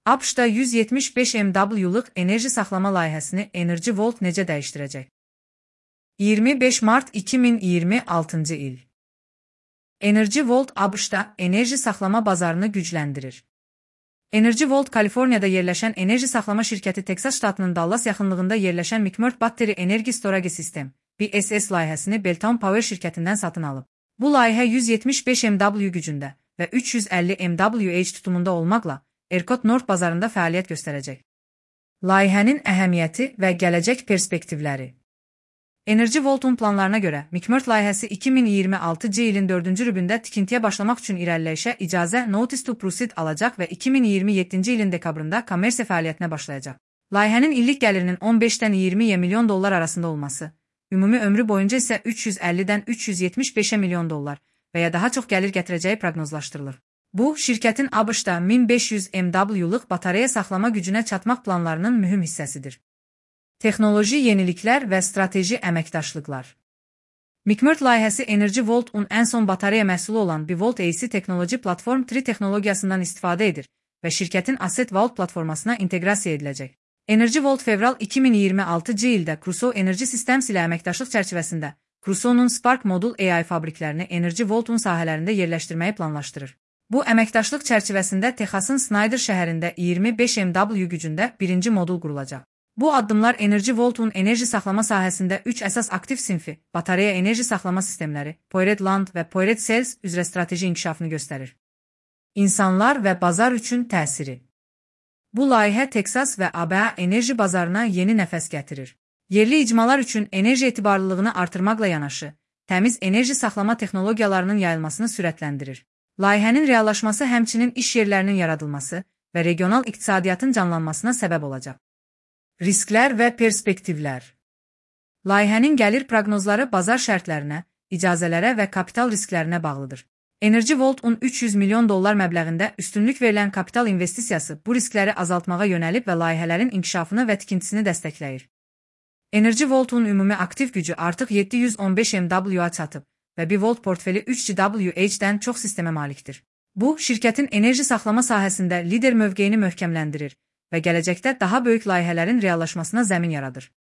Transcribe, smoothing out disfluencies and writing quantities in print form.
ABŞ-da 175 MW-luq enerji saxlama layihəsini Energy Vault necə dəyişdirəcək? 25 mart 2026-cı il. Energy Vault ABŞ-da enerji saxlama bazarını gücləndirir. Energy Vault Kaliforniyada yerləşən enerji saxlama şirkəti Texas ştatının Dallas yaxınlığında yerləşən McMurtry Battery Energy Storage System (BSS) layihəsini Belltown Power şirkətindən satın alıb. Bu layihə 175 MW gücündə və 350 MWh tutumunda olmaqla ERCOT North bazarında fəaliyyət göstərəcək. Layihənin əhəmiyyəti və gələcək perspektivləri. Energy Vault-un planlarına görə McMurtry layihəsi 2026-cı ilin 4-cü rübündə tikintiyə başlamaq üçün irəliləyişə icazə Notice to Proceed alacaq və 2027-ci ilin dekabrında kommersiya fəaliyyətinə başlayacaq. Layihənin illik gəlirinin 15-dən 20 milyon dollar arasında olması, ümumi ömrü boyunca isə 350-dən 375 milyon dollar və ya daha çox gəlir gətirəcəyi proqnozlaşdırılır. Bu, şirkətin ABŞ-da 1500 MW-luq batareya saxlama gücünə çatmaq planlarının mühüm hissəsidir. Texnoloji yeniliklər və strateji əməkdaşlıqlar. McMurtry layihəsi Energy Vault-un ən son batareya məhsulu olan Bivolt AC Technology Platform 3 texnologiyasından istifadə edir və şirkətin Asset Vault platformasına inteqrasiya ediləcək. Energy Vault fevral 2026-cı ildə Crusoe Energy Systems ilə əməkdaşlıq çərçivəsində Crusoe'nun Spark Modul AI fabriklərini Energy Vault-un sahələrində yerləşdirməyi planlaşdırır. Bu əməkdaşlıq çərçivəsində Texasın Snyder şəhərində 25 MW gücündə birinci modul qurulacaq. Bu addımlar Energy Vault-un enerji saxlama sahəsində 3 əsas aktiv sinfi, batareya enerji saxlama sistemləri, Powered Land və Powered Cells üzrə strateji inkişafını göstərir. İnsanlar və bazar üçün təsiri. Bu layihə Texas və ABA enerji bazarına yeni nəfəs gətirir. Yerli icmalar üçün enerji etibarlılığını artırmaqla yanaşı, təmiz enerji saxlama texnologiyalarının yayılmasını sürətləndirir. Layihənin reallaşması həmçinin iş yerlərinin yaradılması və regional iqtisadiyyatın canlanmasına səbəb olacaq. Risklər və perspektivlər. Layihənin gəlir proqnozları bazar şərtlərinə, icazələrə və kapital risklərinə bağlıdır. Energy Vault-un 300 milyon dollar məbləğində üstünlük verilən kapital investisiyası bu riskləri azaltmağa yönəlib və layihələrin inkişafını və tikintisini dəstəkləyir. Energy Vault-un ümumi aktiv gücü artıq 715 MW-a çatıb və Bivolt portfeli 3 GWh-dən çox sistemə malikdir. Bu, şirkətin enerji saxlama sahəsində lider mövqeyini möhkəmləndirir və gələcəkdə daha böyük layihələrin reallaşmasına zəmin yaradır.